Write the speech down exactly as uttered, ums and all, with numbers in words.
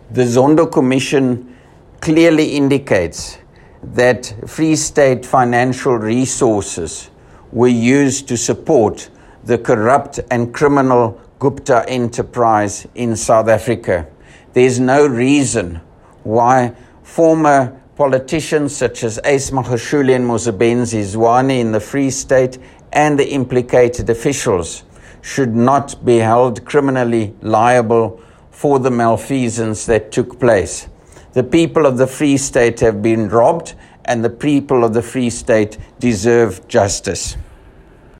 The Zondo Commission clearly indicates that Free State financial resources were used to support the corrupt and criminal Gupta enterprise in South Africa. There's no reason why former politicians such as Ace Magashule and Mosebenzi Zwane in the Free State and the implicated officials should not be held criminally liable for the malfeasance that took place. The people of the Free State have been robbed, and the people of the Free State deserve justice.